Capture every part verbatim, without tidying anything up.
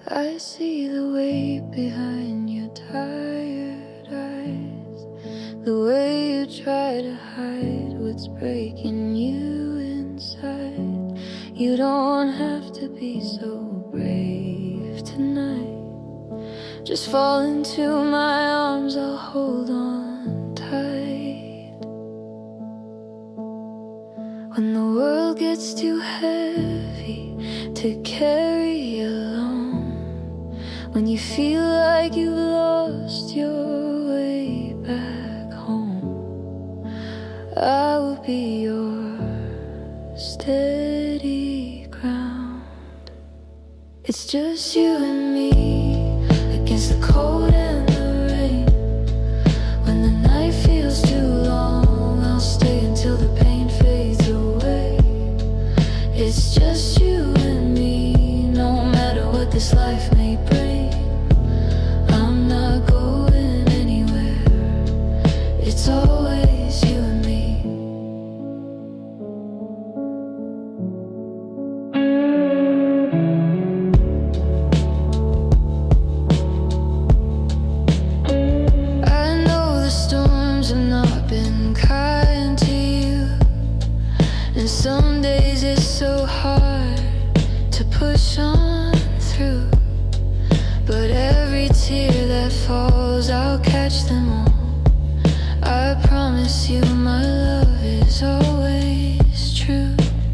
I see the weight behind your tired eyes, the way you try to hide what's breaking you inside. You don't have to be so brave tonight. Just fall into my arms, I'll hold on tight. When the world gets too heavy to carry alone, when you feel like you've lost your way back home, I will be your steady ground. It's just you and me against the cold and the rain. When the night feels too long, I'll stay until the pain fades away. It's just you and me, no matter what this life may bring. I'm not going anywhere, it's always you and me. I know the storms have not been kind to you, and some days it's so hard to push on through. But every tear that falls, I'll catch them all. I promise you my love is always true.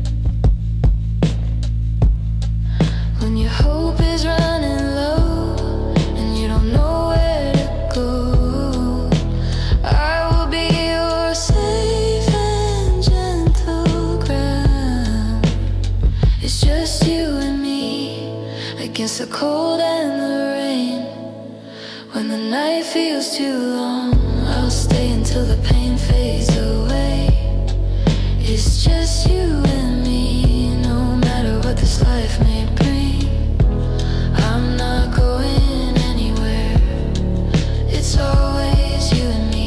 When your hope is running low and you don't know where to go, I will be your safe and gentle ground. It's just you and me against the cold and the rain. When the night feels too long, I'll stay until the pain fades away. It's just you and me, no matter what this life may bring. I'm not going anywhere, it's always you and me.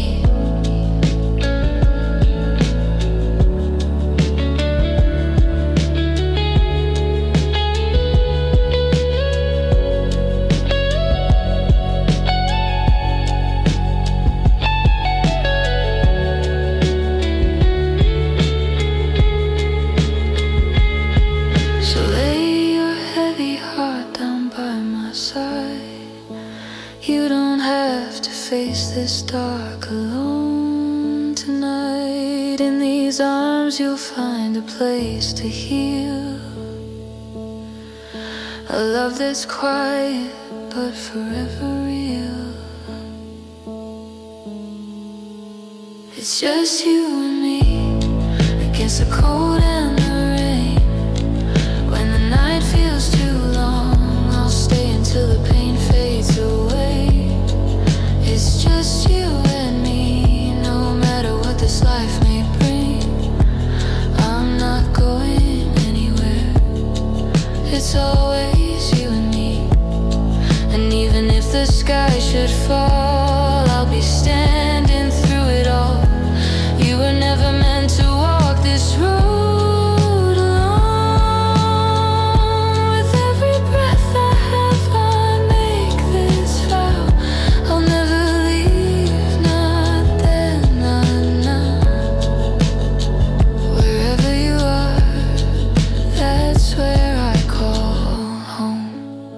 So lay your heavy heart down by my side. You don't have to face this dark alone tonight. In these arms you'll find a place to heal, a love that's quiet but forever real. It's just you and me against the cold and the rain. When the night feels too long, I'll stay until the pain fades away. It's just you and me, no matter what this life may bring. I'm not going anywhere, it's always you and me. And even if the sky should fall, I'll be standing through it all. You were never meant to walk this road alone. With every breath I have, I make this vow. I'll never leave, not then, not now. Wherever you are, that's where I call home.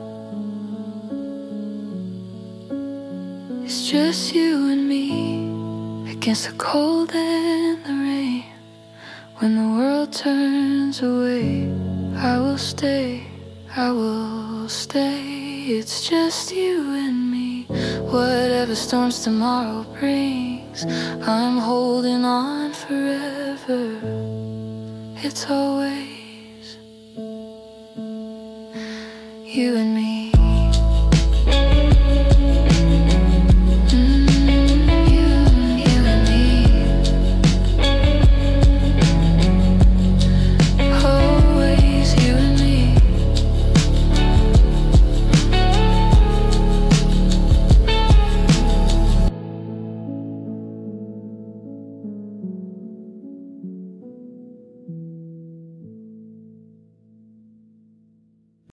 It's just you and me against the cold and the rain. When the world turns away, I will stay, I will stay. It's just you and me, whatever storms tomorrow brings. I'm holding on forever, it's always you and me.